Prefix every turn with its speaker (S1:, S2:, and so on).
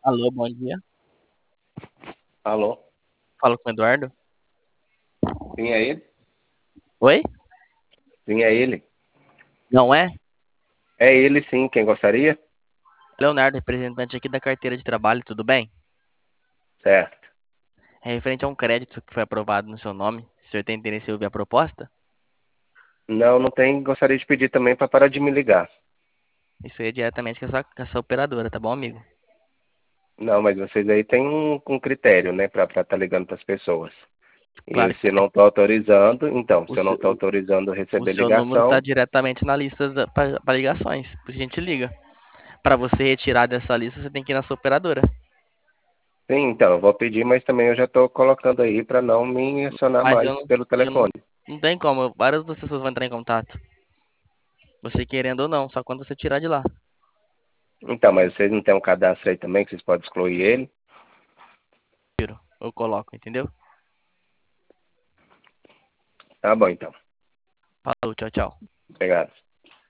S1: Alô, bom dia.
S2: Alô?
S1: Falo com o Eduardo.
S2: Sim, é ele?
S1: Oi?
S2: Sim, é ele.
S1: Não é?
S2: É ele, sim. Quem gostaria?
S1: Leonardo, representante aqui da carteira de trabalho, tudo bem?
S2: Certo.
S1: É referente a um crédito que foi aprovado no seu nome. O senhor tem interesse em ouvir a proposta?
S2: Não, não tem. Gostaria de pedir também para parar de me ligar.
S1: Isso aí é diretamente com a sua operadora, tá bom, amigo?
S2: Não, mas vocês aí têm um critério, né, para estar ligando para as pessoas. E
S1: Claro que
S2: se
S1: tem.
S2: não estou autorizando, então,
S1: O,
S2: se eu não
S1: seu-
S2: estou autorizando
S1: o
S2: receber
S1: seu número está
S2: ligação,
S1: diretamente na lista para ligações, por isso a gente liga. Para você retirar dessa lista, você tem que ir na sua operadora.
S2: sim, então, eu vou pedir, mas também eu já estou colocando aí para não me acionar
S1: Mas
S2: mais pelo
S1: eu não,
S2: telefone.
S1: não tem como, várias das pessoas vão entrar em contato. Você querendo ou não, só quando você tirar de lá.
S2: Então, mas vocês não têm um cadastro aí também que vocês podem excluir ele?
S1: Eu coloco, entendeu?
S2: Tá bom, então.
S1: Falou, tchau, tchau.
S2: Obrigado.